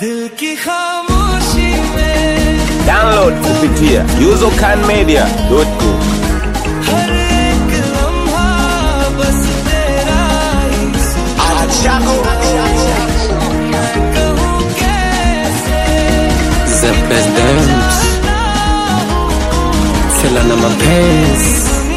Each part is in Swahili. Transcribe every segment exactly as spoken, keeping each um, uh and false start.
Download kupitia yuzokan media dot com. The president Fela na mapenzi.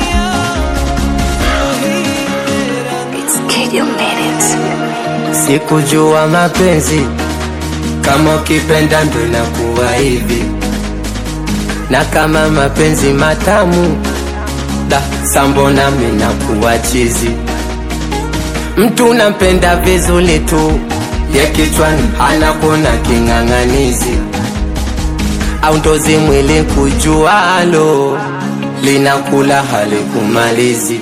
Sikujua mapenzi kama ukipenda ndo inakuwa hivi, na kama mapenzi matamu da sambona mina kuwa chizi. Mtu nampenda vizuri tu ye kichwani anakona king'ang'anizi, au ndozi mwili kujualo linakula halikumalizi.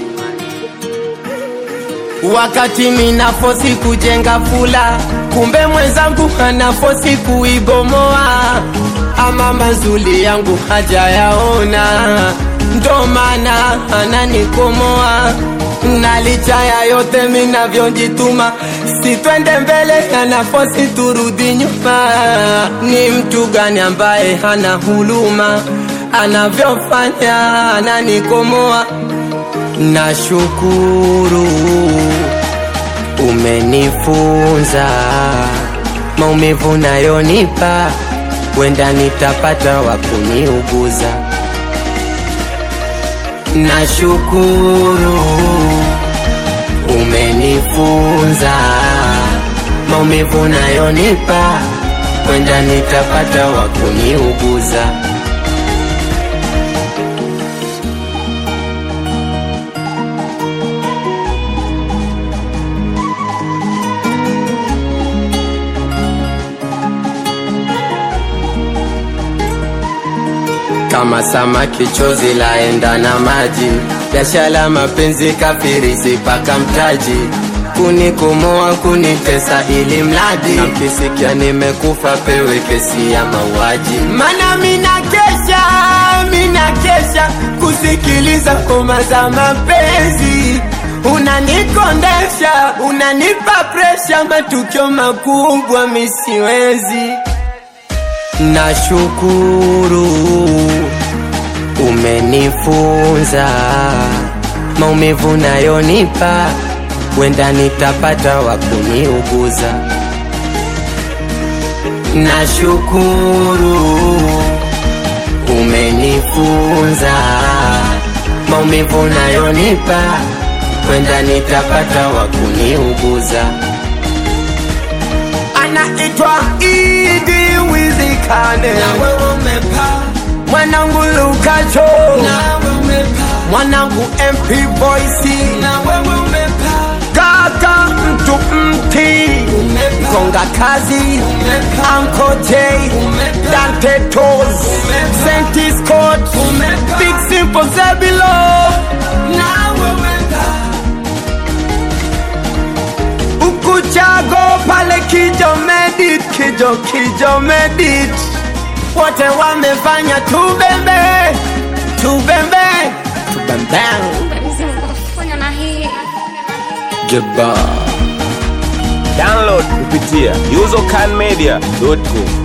Wakati mina fosi kujenga fula, kumbe mwenzangu hana fosi kuibomoa. Ama mazuli yangu haja yaona, ndo maana ananikomoa. Na licha ya yote mina vyonjituma, si twende mbele hana fosi turudi nyuma. Ni mtu gani ambaye hana huluma, anavyofanya ananikomoa. Nashukuru umenifunza, maumivu nayonipa wenda nitapata wakuniuguza. Nashukuru umenifunza, maumivu nayonipa wenda nitapata wakuniuguza. Kama samaki chozi laenda na maji, biashara mapenzi kafirisi paka mtaji. Kunikomoa kunitesa ili mradi, na mkisikia nimekufa pewe kesi ya mauaji. Mana mina kesha, mina kesha kusikiliza ngoma za mapenzi. Unanikondesha, unanipa presha, matukio makubwa misiwezi. Nashukuru umenifunza, maumivu nayonipa wenda nitapata wakuniuguza. Nashukuru umenifunza, maumivu nayonipa wenda nitapata wakuniuguza. Anaitwa Idi Wizikane, na wewe umepa. Mwanangu Lukacho, na wewe umepa. Mwanangu M P Voice, na wewe umepa. Kaka mtu mti umepa. Konga kazi umepa. Uncle J umepa. Dante Toes Saint Scott umepa. Big Simple Zebilo, na wewe umepa. Ukuchago pale Kijo Medit, Kijo Kijo Medit, wote wamefanya tubembe, tubembe, tubembe. Download kupitia yuzokan media dot com.